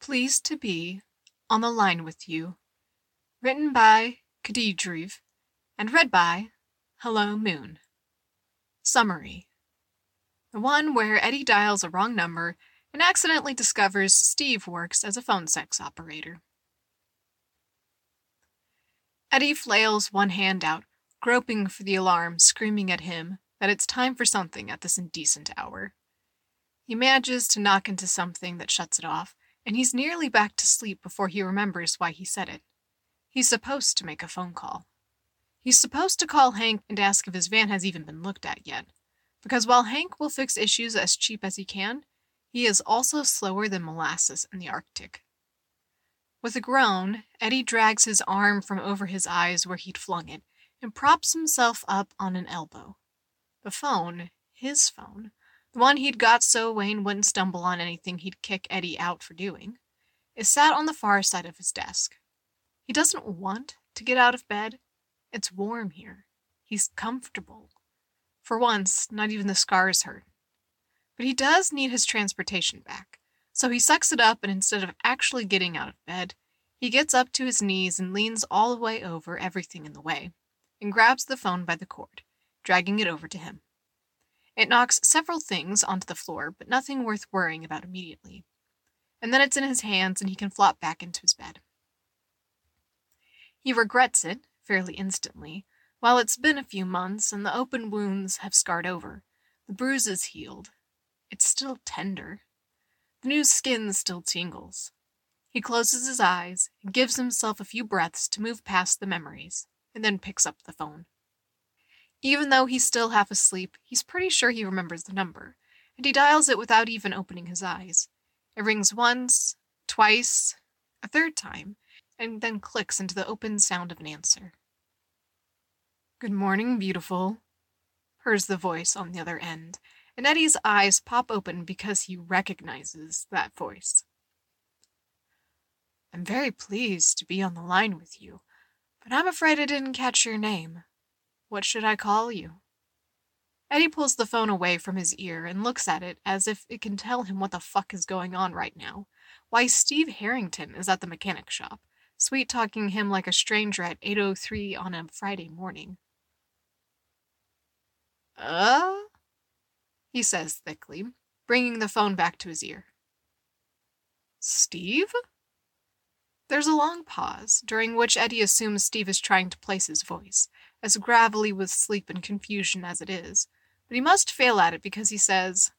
Pleased to be on the line with you. Written by Khadijrev and read by Hello Moon. Summary. The one where Eddie dials a wrong number and accidentally discovers Steve works as a phone sex operator. Eddie flails one hand out, groping for the alarm, screaming at him that it's time for something at this indecent hour. He manages to knock into something that shuts it off, and he's nearly back to sleep before he remembers why he said it. He's supposed to make a phone call. He's supposed to call Hank and ask if his van has even been looked at yet. Because while Hank will fix issues as cheap as he can, he is also slower than molasses in the Arctic. With a groan, Eddie drags his arm from over his eyes where he'd flung it and props himself up on an elbow. The phone, his phone, the one he'd got so Wayne wouldn't stumble on anything he'd kick Eddie out for doing, is sat on the far side of his desk. He doesn't want to get out of bed. It's warm here. He's comfortable. For once, not even the scars hurt. But he does need his transportation back, so he sucks it up and instead of actually getting out of bed, he gets up to his knees and leans all the way over everything in the way, and grabs the phone by the cord, dragging it over to him. It knocks several things onto the floor, but nothing worth worrying about immediately. And then it's in his hands and he can flop back into his bed. He regrets it, fairly instantly. While it's been a few months and the open wounds have scarred over, the bruises healed. It's still tender. The new skin still tingles. He closes his eyes and gives himself a few breaths to move past the memories, and then picks up the phone. Even though he's still half asleep, he's pretty sure he remembers the number, and he dials it without even opening his eyes. It rings once, twice, a third time, and then clicks into the open sound of an answer. "Good morning, beautiful," purrs the voice on the other end, and Eddie's eyes pop open because he recognizes that voice. "I'm very pleased to be on the line with you, but I'm afraid I didn't catch your name. What should I call you?" Eddie pulls the phone away from his ear and looks at it as if it can tell him what the fuck is going on right now. Why Steve Harrington is at the mechanic shop, sweet-talking him like a stranger at 8:03 on a Friday morning. He says thickly, bringing the phone back to his ear. "Steve?" There's a long pause, during which Eddie assumes Steve is trying to place his voice, as gravelly with sleep and confusion as it is, but he must fail at it because he says,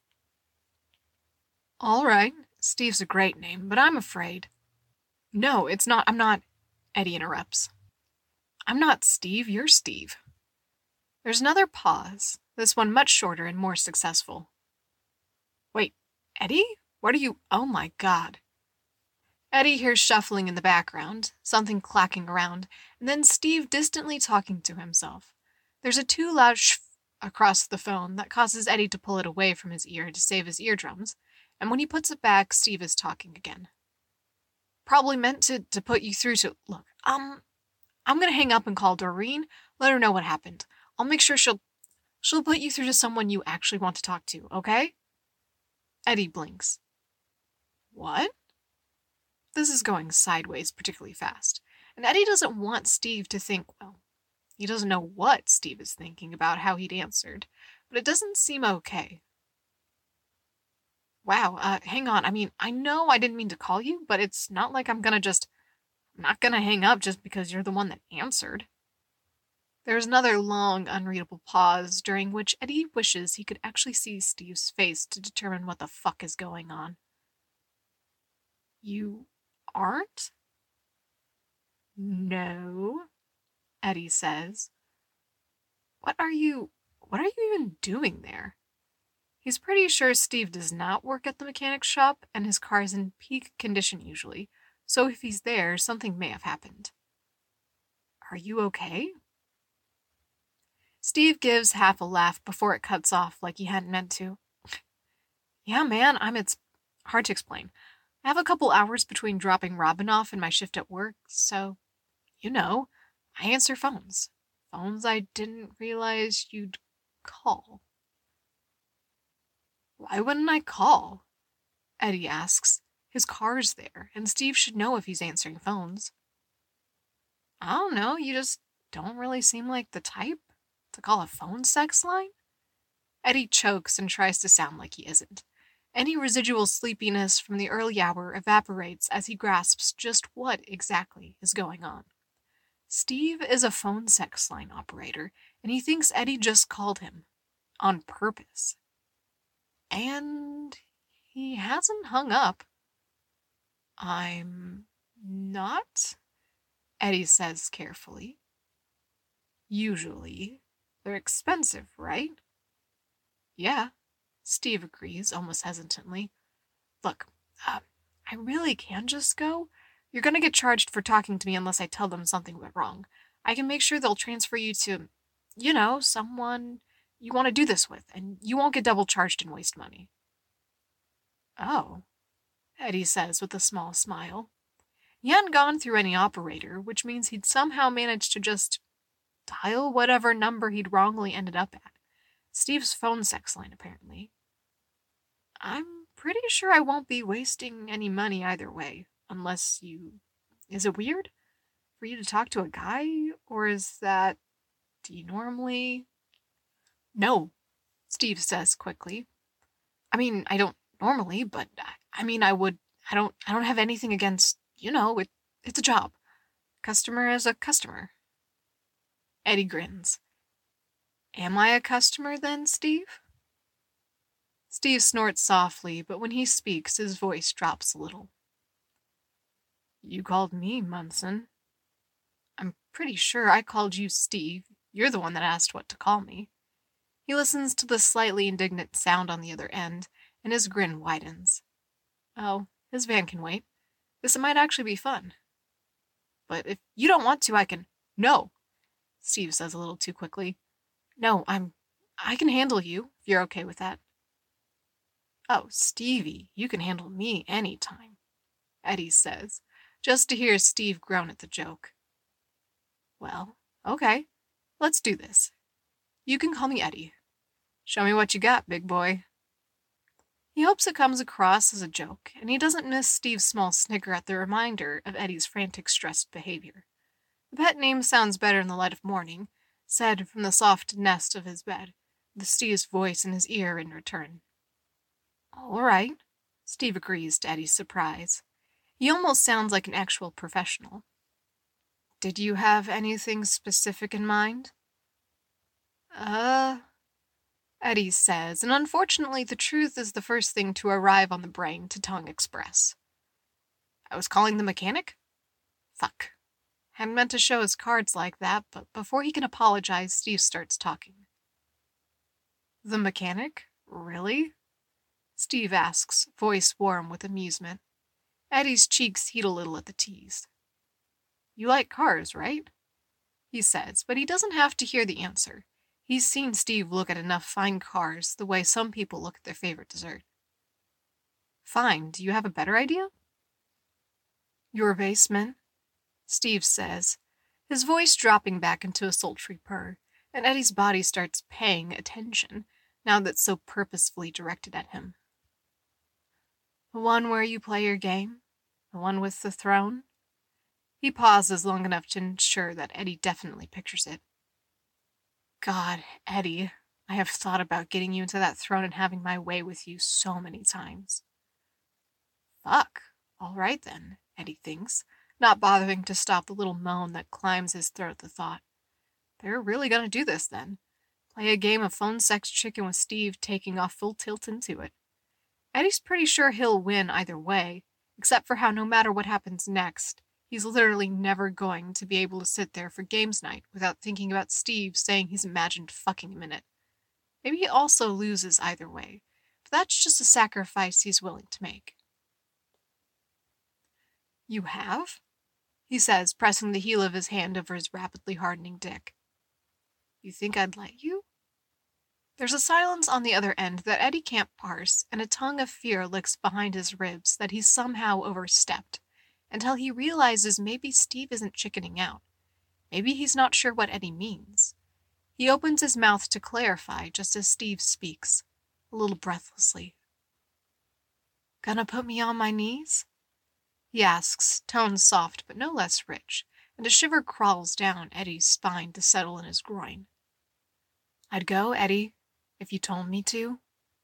"All right, Steve's a great name, but I'm afraid." "No, it's not, I'm not," Eddie interrupts. "I'm not Steve, you're Steve." There's another pause, this one much shorter and more successful. "Wait, Eddie? What are you? Oh my God." Eddie hears shuffling in the background, something clacking around, and then Steve distantly talking to himself. There's a too loud shh across the phone that causes Eddie to pull it away from his ear to save his eardrums, and when he puts it back, Steve is talking again. "Probably meant to put you through to... Look, I'm gonna hang up and call Doreen, let her know what happened. I'll make sure she'll put you through to someone you actually want to talk to, okay?" Eddie blinks. "What?" This is going sideways particularly fast, and Eddie doesn't want Steve to think, well, he doesn't know what Steve is thinking about how he'd answered, but it doesn't seem okay. "Wow, hang on, I know I didn't mean to call you, but it's not like I'm not gonna hang up just because you're the one that answered." There's another long, unreadable pause, during which Eddie wishes he could actually see Steve's face to determine what the fuck is going on. "You aren't?" "No," Eddie says. What are you even doing there?" He's pretty sure Steve does not work at the mechanic shop, and his car is in peak condition usually, so if he's there, something may have happened. "Are you okay?" Steve gives half a laugh before it cuts off like he hadn't meant to. "Yeah, man, it's hard to explain. I have a couple hours between dropping Robin off and my shift at work, so, I answer phones. Phones I didn't realize you'd call." "Why wouldn't I call?" Eddie asks, His car's there, and Steve should know if he's answering phones. I don't know, you just don't really seem like the type to call a phone sex line? Eddie chokes and tries to sound like he isn't. Any residual sleepiness from the early hour evaporates as he grasps just what exactly is going on. Steve is a phone sex line operator, and he thinks Eddie just called him. On purpose. And he hasn't hung up. I'm not, Eddie says carefully. Usually. They're expensive, right? Yeah, Steve agrees, almost hesitantly. Look, I really can just go. You're gonna get charged for talking to me unless I tell them something went wrong. I can make sure they'll transfer you to, someone you want to do this with, and you won't get double charged and waste money. Oh, Eddie says with a small smile. He hadn't gone through any operator, which means he'd somehow managed to just dial whatever number he'd wrongly ended up at. Steve's phone sex line, apparently. I'm pretty sure I won't be wasting any money either way, unless you... Is it weird for you to talk to a guy, or is that... Do you normally... No, Steve says quickly. I mean, I don't normally, but I would. I don't have anything against, it's a job. Customer is a customer. Eddie grins. Am I a customer then, Steve? Steve snorts softly, but when he speaks, his voice drops a little. You called me Munson. I'm pretty sure I called you Steve. You're the one that asked what to call me. He listens to the slightly indignant sound on the other end, and his grin widens. Oh, his van can wait. This might actually be fun. But if you don't want to, I can... No, Steve says a little too quickly. No, I can handle you, if you're okay with that. Oh, Stevie, you can handle me anytime, Eddie says, just to hear Steve groan at the joke. Well, okay, let's do this. You can call me Eddie. Show me what you got, big boy. He hopes it comes across as a joke, and he doesn't miss Steve's small snicker at the reminder of Eddie's frantic, stressed behavior. The pet name sounds better in the light of morning, said from the soft nest of his bed, with Steve's voice in his ear in return. All right, Steve agrees to Eddie's surprise. He almost sounds like an actual professional. Did you have anything specific in mind? Eddie says, and unfortunately the truth is the first thing to arrive on the brain to tongue express. I was calling the mechanic? Fuck. Hadn't meant to show his cards like that, but before he can apologize, Steve starts talking. The mechanic? Really? Steve asks, voice warm with amusement. Eddie's cheeks heat a little at the tease. You like cars, right? He says, but he doesn't have to hear the answer. He's seen Steve look at enough fine cars the way some people look at their favorite dessert. Fine, do you have a better idea? Your basement, Steve says, his voice dropping back into a sultry purr, and Eddie's body starts paying attention, now that's so purposefully directed at him. The one where you play your game? The one with the throne? He pauses long enough to ensure that Eddie definitely pictures it. God, Eddie, I have thought about getting you into that throne and having my way with you so many times. Fuck, all right then, Eddie thinks, not bothering to stop the little moan that climbs his throat at the thought. They're really gonna do this then. Play a game of phone sex chicken with Steve taking off full tilt into it. Eddie's pretty sure he'll win either way, except for how no matter what happens next, he's literally never going to be able to sit there for games night without thinking about Steve saying he's imagined fucking him in it. Maybe he also loses either way, but that's just a sacrifice he's willing to make. You have? He says, pressing the heel of his hand over his rapidly hardening dick. You think I'd let you? There's a silence on the other end that Eddie can't parse, and a tongue of fear licks behind his ribs that he's somehow overstepped, until he realizes maybe Steve isn't chickening out. Maybe he's not sure what Eddie means. He opens his mouth to clarify just as Steve speaks, a little breathlessly. Gonna put me on my knees? he asks, tones soft but no less rich, and a shiver crawls down Eddie's spine to settle in his groin. I'd go, Eddie, if you told me to.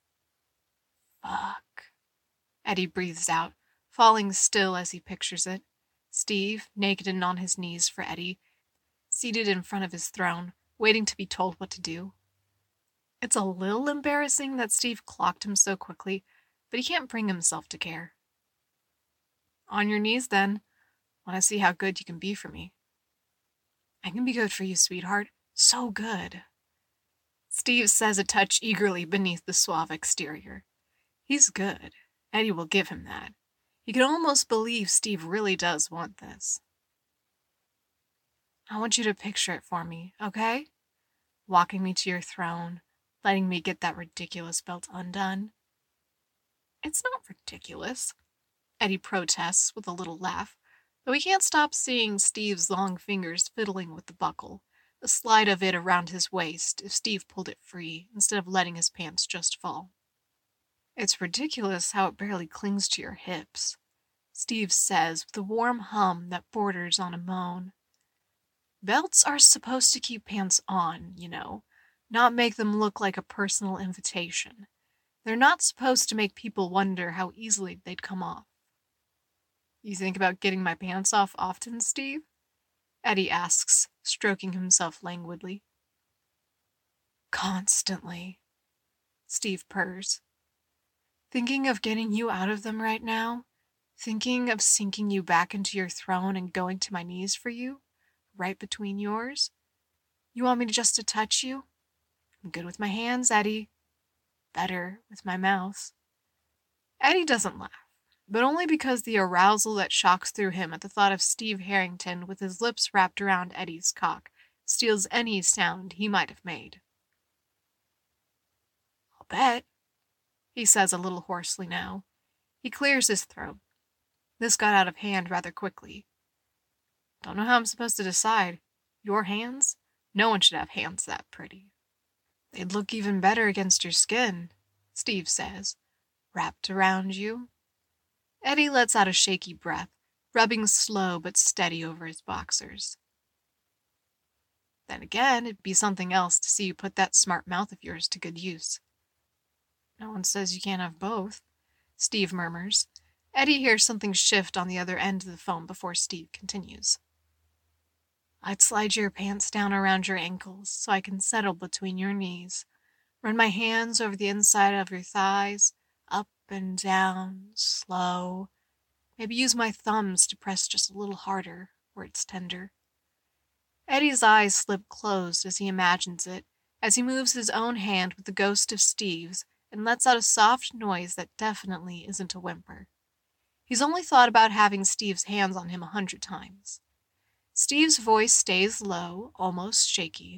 Fuck. Eddie breathes out, falling still as he pictures it. Steve, naked and on his knees for Eddie, seated in front of his throne, waiting to be told what to do. It's a little embarrassing that Steve clocked him so quickly, but he can't bring himself to care. On your knees, then. Want to see how good you can be for me. I can be good for you, sweetheart. So good. Steve says a touch eagerly beneath the suave exterior. He's good. Eddie will give him that. He can almost believe Steve really does want this. I want you to picture it for me, okay? Walking me to your throne, letting me get that ridiculous belt undone. It's not ridiculous, Eddie protests with a little laugh, though he can't stop seeing Steve's long fingers fiddling with the buckle, the slide of it around his waist if Steve pulled it free instead of letting his pants just fall. It's ridiculous how it barely clings to your hips, Steve says with a warm hum that borders on a moan. Belts are supposed to keep pants on, you know, not make them look like a personal invitation. They're not supposed to make people wonder how easily they'd come off. You think about getting my pants off often, Steve? Eddie asks, stroking himself languidly. Constantly, Steve purrs. Thinking of getting you out of them right now? Thinking of sinking you back into your throne and going to my knees for you? Right between yours? You want me just to touch you? I'm good with my hands, Eddie. Better with my mouth. Eddie doesn't laugh, but only because the arousal that shocks through him at the thought of Steve Harrington with his lips wrapped around Eddie's cock steals any sound he might have made. I'll bet, he says a little hoarsely now. He clears his throat. This got out of hand rather quickly. Don't know how I'm supposed to decide. Your hands? No one should have hands that pretty. They'd look even better against your skin, Steve says, wrapped around you. Eddie lets out a shaky breath, rubbing slow but steady over his boxers. Then again, it'd be something else to see you put that smart mouth of yours to good use. No one says you can't have both, Steve murmurs. Eddie hears something shift on the other end of the phone before Steve continues. I'd slide your pants down around your ankles so I can settle between your knees. Run my hands over the inside of your thighs, up and down, slow. Maybe use my thumbs to press just a little harder where it's tender. Eddie's eyes slip closed as he imagines it, as he moves his own hand with the ghost of Steve's and lets out a soft noise that definitely isn't a whimper. He's only thought about having Steve's hands on him 100 times. Steve's voice stays low, almost shaky.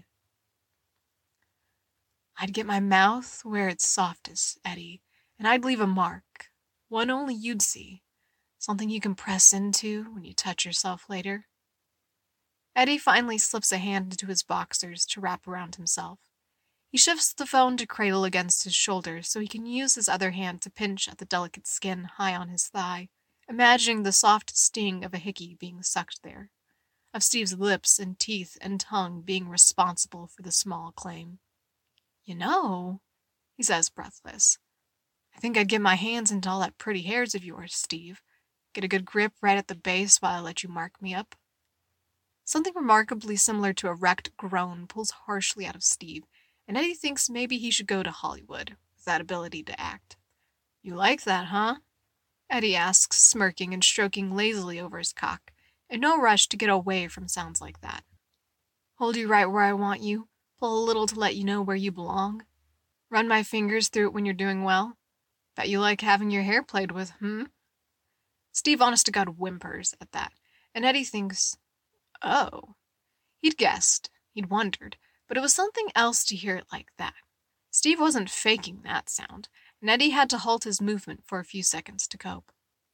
I'd get my mouth where it's softest, Eddie, and I'd leave a mark, one only you'd see, something you can press into when you touch yourself later. Eddie finally slips a hand into his boxers to wrap around himself. He shifts the phone to cradle against his shoulder so he can use his other hand to pinch at the delicate skin high on his thigh, imagining the soft sting of a hickey being sucked there, of Steve's lips and teeth and tongue being responsible for the small claim. You know, he says breathless, I think I'd get my hands into all that pretty hairs of yours, Steve. Get a good grip right at the base while I let you mark me up. Something remarkably similar to a wrecked groan pulls harshly out of Steve, and Eddie thinks maybe he should go to Hollywood with that ability to act. You like that, huh? Eddie asks, smirking and stroking lazily over his cock, in no rush to get away from sounds like that. Hold you right where I want you, pull a little to let you know where you belong. Run my fingers through it when you're doing well. Bet you like having your hair played with, Steve honest-to-God whimpers at that, and Eddie thinks, oh. He'd guessed, he'd wondered, but it was something else to hear it like that. Steve wasn't faking that sound, and Eddie had to halt his movement for a few seconds to cope.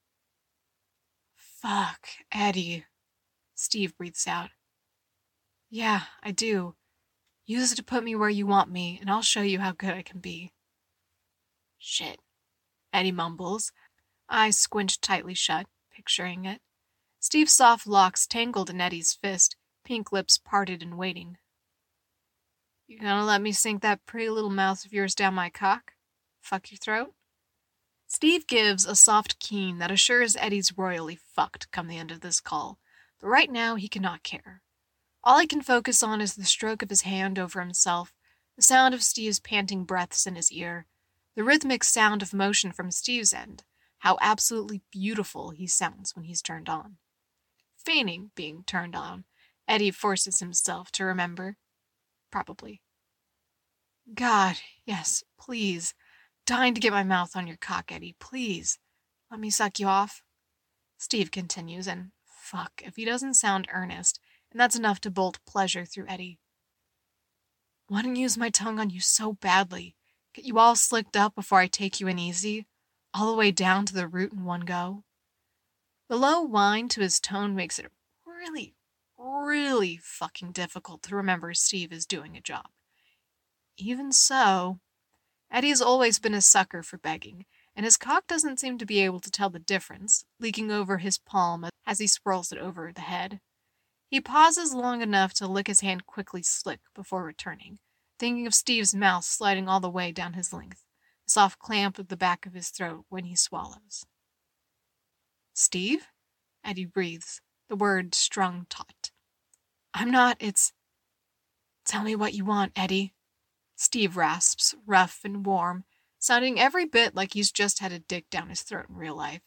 Fuck, Eddie, Steve breathes out. Yeah, I do. Use it to put me where you want me, and I'll show you how good I can be. Shit, Eddie mumbles, eyes squinched tightly shut. picturing it. Steve's soft locks tangled in Eddie's fist, pink lips parted and waiting. You gonna let me sink that pretty little mouth of yours down my cock? Fuck your throat? Steve gives a soft keen that assures Eddie's royally fucked come the end of this call, but right now he cannot care. All he can focus on is the stroke of his hand over himself, the sound of Steve's panting breaths in his ear, the rhythmic sound of motion from Steve's end, how absolutely beautiful he sounds when he's turned on. Feigning being turned on, Eddie forces himself to remember. Probably. God, yes, please. Dying to get my mouth on your cock, Eddie, please. Let me suck you off. Steve continues, and fuck, if he doesn't sound earnest, and that's enough to bolt pleasure through Eddie. Want to use my tongue on you so badly. Get you all slicked up before I take you in easy, all the way down to the root in one go. The low whine to his tone makes it really, really fucking difficult to remember Steve is doing a job. Even so, Eddie's always been a sucker for begging, and his cock doesn't seem to be able to tell the difference, leaking over his palm as he swirls it over the head. He pauses long enough to lick his hand quickly slick before returning, thinking of Steve's mouth sliding all the way down his length, a soft clamp at the back of his throat when he swallows. Steve? Eddie breathes, the word strung taut. I'm not, it's... Tell me what you want, Eddie. Steve rasps, rough and warm, sounding every bit like he's just had a dick down his throat in real life.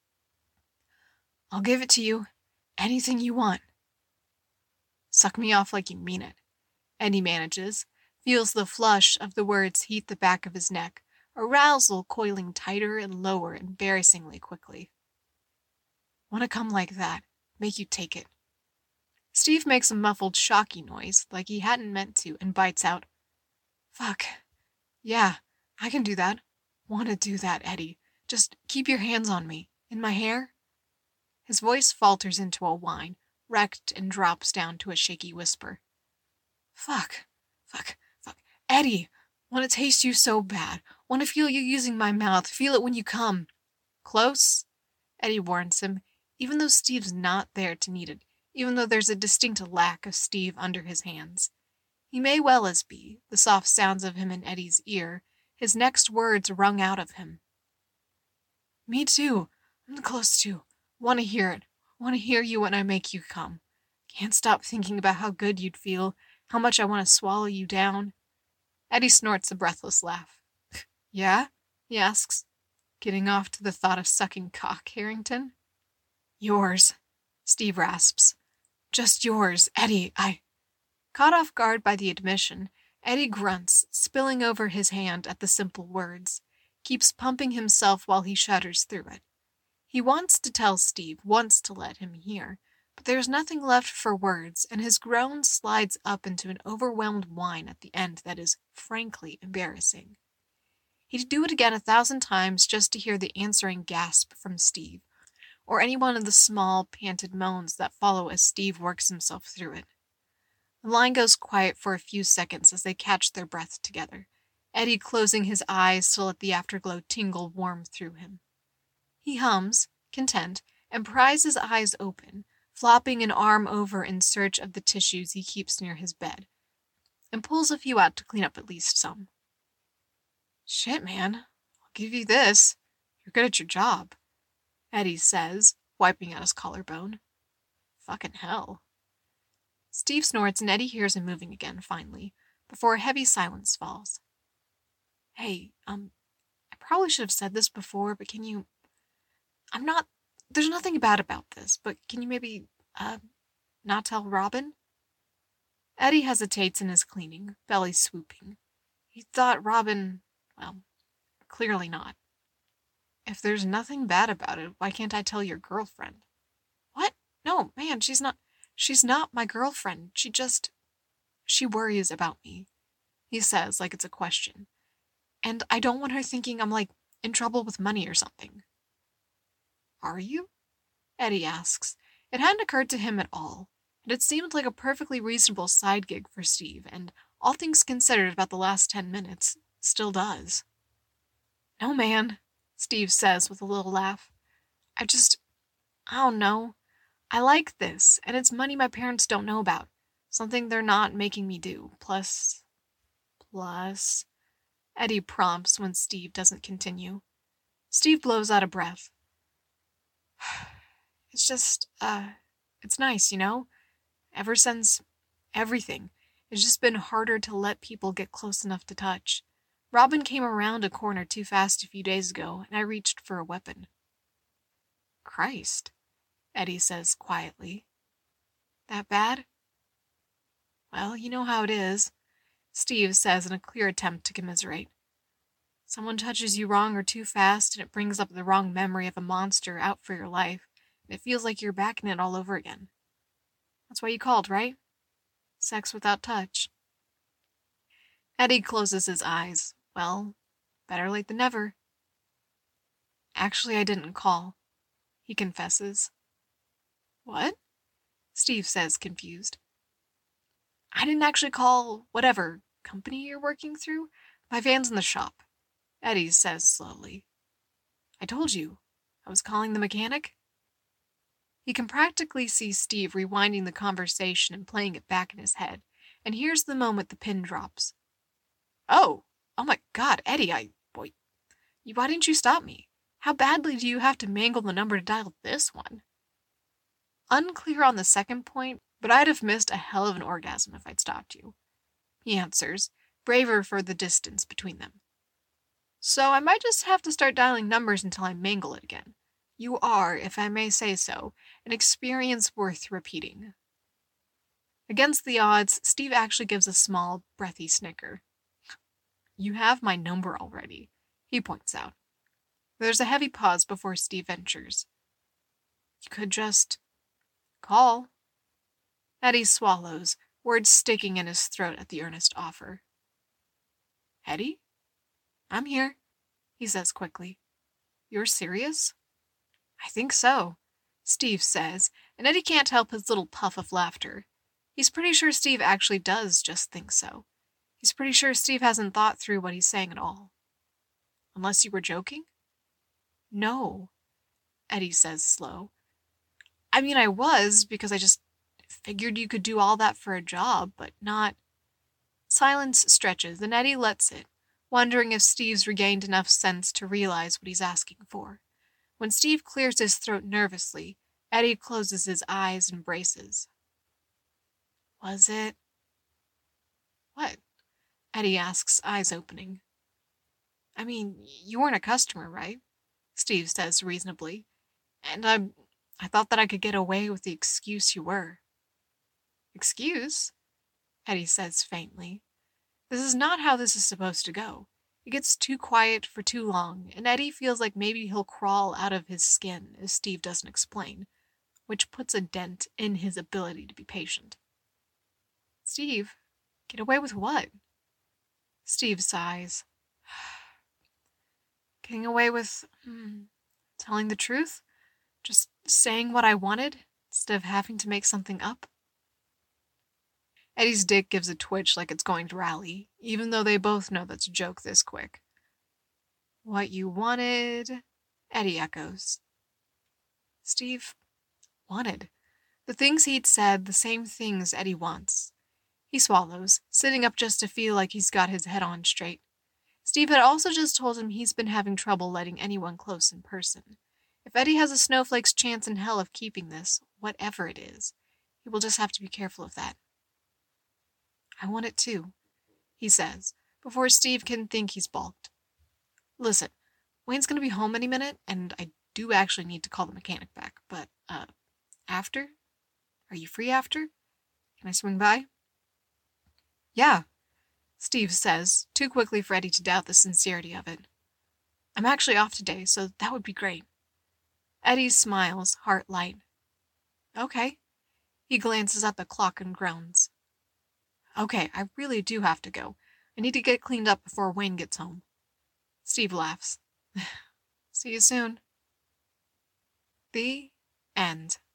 I'll give it to you. Anything you want. Suck me off like you mean it. Eddie manages, feels the flush of the words heat the back of his neck, arousal coiling tighter and lower embarrassingly quickly. Want to come like that, make you take it. Steve makes a muffled, shocky noise, like he hadn't meant to, and bites out. Fuck. Yeah, I can do that. Want to do that, Eddie. Just keep your hands on me. In my hair? His voice falters into a whine, wrecked and drops down to a shaky whisper. Fuck. Eddie, want to taste you so bad. Want to feel you using my mouth. Feel it when you come. Close? Eddie warns him, even though Steve's not there to need it, even though there's a distinct lack of Steve under his hands. He may well as be, the soft sounds of him in Eddie's ear, his next words wrung out of him. Me too. I'm close too. Want to hear it. Want to hear you when I make you come. Can't stop thinking about how good you'd feel, how much I want to swallow you down. Eddie snorts a breathless laugh. Yeah? He asks, getting off to the thought of sucking cock, Harrington. Yours, Steve rasps. Just yours, Eddie, Caught off guard by the admission, Eddie grunts, spilling over his hand at the simple words, keeps pumping himself while he shudders through it. He wants to tell Steve, wants to let him hear, but there's nothing left for words, and his groan slides up into an overwhelmed whine at the end that is, frankly, embarrassing. He'd do it again 1,000 times just to hear the answering gasp from Steve, or any one of the small, panted moans that follow as Steve works himself through it. The line goes quiet for a few seconds as they catch their breath together, Eddie closing his eyes to let the afterglow tingle warm through him. He hums, content, and pries his eyes open, flopping an arm over in search of the tissues he keeps near his bed, and pulls a few out to clean up at least some. Shit, man. I'll give you this. You're good at your job, Eddie says, wiping at his collarbone. Fucking hell. Steve snorts and Eddie hears him moving again, finally, before a heavy silence falls. Hey, I probably should have said this before, but can you... There's nothing bad about this, but can you maybe, not tell Robin? Eddie hesitates in his cleaning, belly swooping. He thought Robin, well, clearly not. If there's nothing bad about it, why can't I tell your girlfriend? What? No, man, she's not my girlfriend. She worries about me, he says like it's a question. And I don't want her thinking I'm, in trouble with money or something. Are you? Eddie asks. It hadn't occurred to him at all. It had seemed like a perfectly reasonable side gig for Steve, and, all things considered about the last 10 minutes, still does. No, man, Steve says with a little laugh. I don't know. I like this, and it's money my parents don't know about. Something they're not making me do. Plus, Eddie prompts when Steve doesn't continue. Steve blows out a breath. It's just, it's nice, you know? Ever since everything, it's just been harder to let people get close enough to touch. Robin came around a corner too fast a few days ago, and I reached for a weapon. Christ, Eddie says quietly. That bad? Well, you know how it is, Steve says in a clear attempt to commiserate. Someone touches you wrong or too fast, and it brings up the wrong memory of a monster out for your life, and it feels like you're back in it all over again. That's why you called, right? Sex without touch. Eddie closes his eyes. Well, better late than never. Actually, I didn't call, he confesses. What? Steve says, confused. I didn't actually call whatever company you're working through. My van's in the shop, Eddie says slowly. I told you. I was calling the mechanic. He can practically see Steve rewinding the conversation and playing it back in his head, and here's the moment the pin drops. Oh my God, Eddie, why didn't you stop me? How badly do you have to mangle the number to dial this one? Unclear on the second point, but I'd have missed a hell of an orgasm if I'd stopped you, he answers, braver for the distance between them. So I might just have to start dialing numbers until I mangle it again. You are, if I may say so, an experience worth repeating. Against the odds, Steve actually gives a small, breathy snicker. You have my number already, he points out. There's a heavy pause before Steve ventures. You could just call. Eddie swallows, words sticking in his throat at the earnest offer. Eddie? I'm here, he says quickly. You're serious? I think so, Steve says, and Eddie can't help his little puff of laughter. He's pretty sure Steve actually does just think so. He's pretty sure Steve hasn't thought through what he's saying at all. Unless you were joking? No, Eddie says slow. I mean, I was, because I just figured you could do all that for a job, but not... Silence stretches, and Eddie lets it, wondering if Steve's regained enough sense to realize what he's asking for. When Steve clears his throat nervously, Eddie closes his eyes and braces. Was it? What? Eddie asks, eyes opening. I mean, you weren't a customer, right? Steve says reasonably. And I thought that I could get away with the excuse you were. Excuse? Eddie says faintly. This is not how this is supposed to go. It gets too quiet for too long, and Eddie feels like maybe he'll crawl out of his skin if Steve doesn't explain, which puts a dent in his ability to be patient. Steve, get away with what? Steve sighs. Getting away with, telling the truth? Just saying what I wanted, instead of having to make something up? Eddie's dick gives a twitch like it's going to rally, even though they both know that's a joke this quick. What you wanted, Eddie echoes. Steve wanted. The things he'd said, the same things Eddie wants. He swallows, sitting up just to feel like he's got his head on straight. Steve had also just told him he's been having trouble letting anyone close in person. If Eddie has a snowflake's chance in hell of keeping this, whatever it is, he will just have to be careful of that. I want it too, he says, before Steve can think he's balked. Listen, Wayne's gonna be home any minute, and I do actually need to call the mechanic back, but, after? Are you free after? Can I swing by? Yeah, Steve says, too quickly for Eddie to doubt the sincerity of it. I'm actually off today, so that would be great. Eddie smiles, heart light. Okay. He glances at the clock and groans. Okay, I really do have to go. I need to get cleaned up before Wayne gets home. Steve laughs. See you soon. The end.